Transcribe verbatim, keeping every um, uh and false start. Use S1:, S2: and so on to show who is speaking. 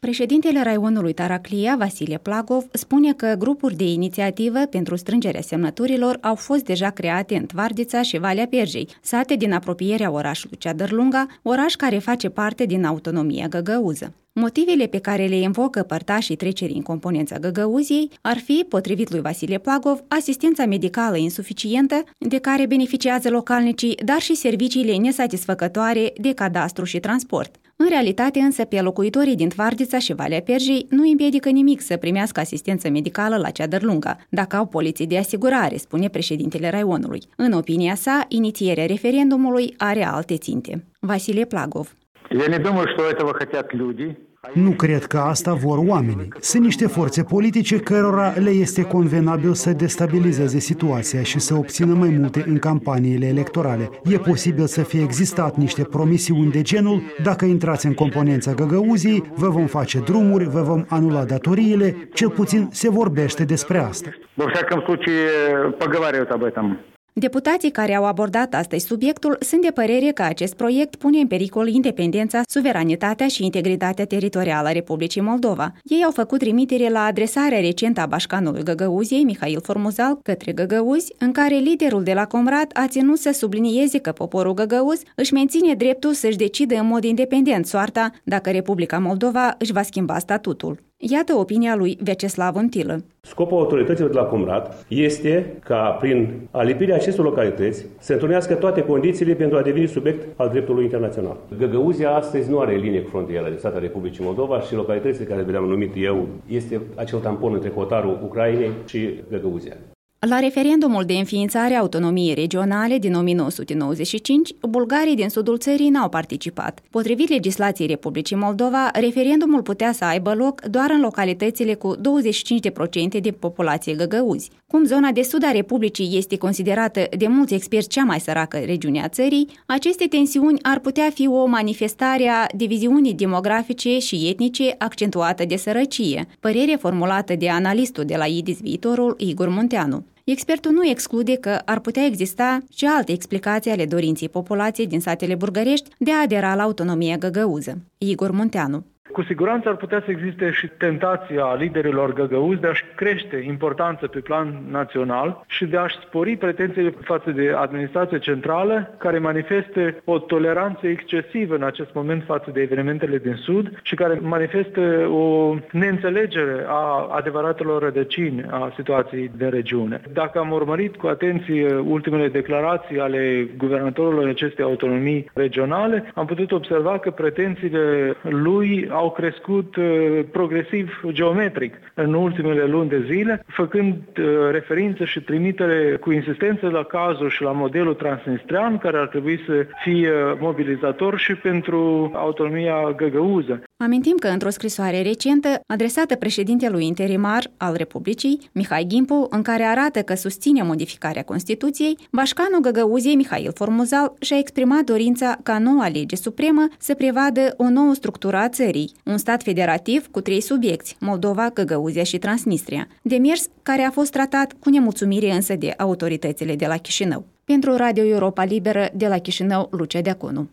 S1: Președintele raionului Taraclia, Vasile Plagov, spune că grupuri de inițiativă pentru strângerea semnăturilor au fost deja create în Tvardița și Valea Perjei, sate din apropierea orașului Ceadărlunga, oraș care face parte din autonomia găgăuză. Motivele pe care le invocă părtașii trecerii în componența Găgăuziei ar fi, potrivit lui Vasile Plagov, asistența medicală insuficientă de care beneficiază localnicii, dar și serviciile nesatisfăcătoare de cadastru și transport. În realitate însă, pe locuitorii din Tvardița și Valea Perjei nu împiedică nimic să primească asistență medicală la Ceadărlunga, dacă au poliții de asigurare, spune președintele raionului. În opinia sa, inițierea referendumului are alte ținte. Vasile Plagov.
S2: Я не думаю, что этого хотят люди.
S3: Nu cred că asta vor oamenii. Sunt niște forțe politice cărora le este convenabil să destabilizeze situația și să obțină mai multe în campaniile electorale. E posibil să fie existat niște promisiuni de genul: dacă intrați în componența Găgăuziei, vă vom face drumuri, vă vom anula datoriile, cel puțin se vorbește despre asta.
S2: Во всяком случае, поговаривают об этом.
S1: Deputații care au abordat astăzi subiectul sunt de părere că acest proiect pune în pericol independența, suveranitatea și integritatea teritorială a Republicii Moldova. Ei au făcut trimitere la adresarea recentă a bașcanului Găgăuziei, Mihail Formuzal, către găgăuzi, în care liderul de la Comrat a ținut să sublinieze că poporul găgăuz își menține dreptul să-și decidă în mod independent soarta dacă Republica Moldova își va schimba statutul. Iată opinia lui Vyacheslav Untilă.
S4: Scopul autorităților de la Comrat este ca, prin alipirea acestor localități, să întrunească toate condițiile pentru a deveni subiect al dreptului internațional. Găgăuzia astăzi nu are linie frontieră de stat a Republicii Moldova și localitățile care le-am numit eu este acel tampon între hotarul Ucrainei și Găgăuzia.
S1: La referendumul de înființare a autonomiei regionale din o mie nouă sute nouăzeci și cinci, bulgarii din sudul țării n-au participat. Potrivit legislației Republicii Moldova, referendumul putea să aibă loc doar în localitățile cu douăzeci și cinci la sută de populație găgăuzi. Cum zona de sud a Republicii este considerată de mulți experți cea mai săracă regiune a țării, aceste tensiuni ar putea fi o manifestare a diviziunii demografice și etnice accentuată de sărăcie, părere formulată de analistul de la I D I S Viitorul, Igor Munteanu. Expertul nu exclude că ar putea exista și alte explicații ale dorinței populației din satele burgărești de a adera la autonomia găgăuză. Igor Munteanu.
S5: Cu siguranță ar putea să existe și tentația liderilor găgăuzi de a-și crește importanță pe plan național și de a-și spori pretențiile față de administrația centrală, care manifestă o toleranță excesivă în acest moment față de evenimentele din Sud și care manifestă o neînțelegere a adevăratelor rădăcini a situației de regiune. Dacă am urmărit cu atenție ultimele declarații ale guvernatorului acestei autonomii regionale, am putut observa că pretențiile lui au crescut uh, progresiv geometric în ultimele luni de zile, făcând uh, referință și trimitere cu insistență la cazul și la modelul transnistrean, care ar trebui să fie mobilizator și pentru autonomia găgăuză.
S1: Amintim că într-o scrisoare recentă adresată președintelui interimar al Republicii, Mihai Gimpu, în care arată că susține modificarea Constituției, bașcanul Găgăuziei, Mihail Formuzal, și-a exprimat dorința ca noua lege supremă să prevadă o nouă structură a țării, un stat federativ cu trei subiecti, Moldova, Găgăuzia și Transnistria, demers care a fost tratat cu nemulțumire însă de autoritățile de la Chișinău. Pentru Radio Europa Liberă, de la Chișinău, Lucia Deaconu.